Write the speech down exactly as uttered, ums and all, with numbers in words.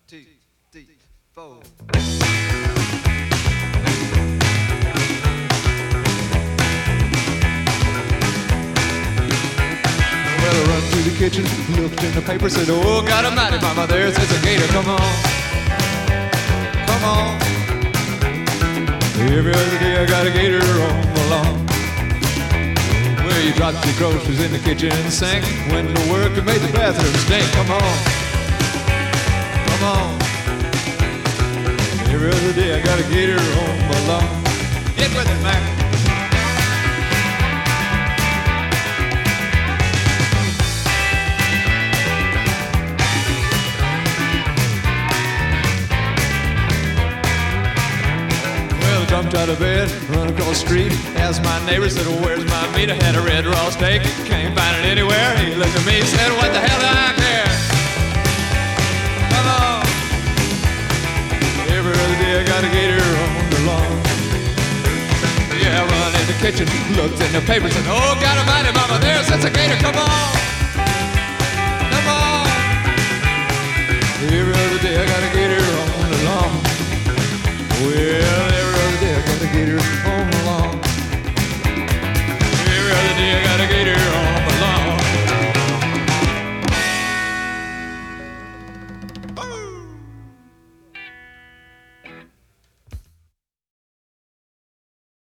two, three, four. Well, I run to the kitchen, looked in the paper, said, oh, God almighty, mama, there says a gator, come on, come on. Every other day I got a gator on the lawn. Well, you dropped your groceries in the kitchen sink, went to work and made the bathroom stink, come on, come on. Every other day I got a gator on my lawn. Get with it, man. Jumped out of bed, run across the street, asked my neighbor, said, oh, where's my meat? I had a red raw steak, can't find it anywhere. He looked at me, said, what the hell do I care? Come on. Every other day I got a gator on the lawn. Yeah, I run in the kitchen, looked in the paper, said, oh, God almighty, mama, there sits a gator, come on. Come on. Every other day I got a gator on the lawn. Well,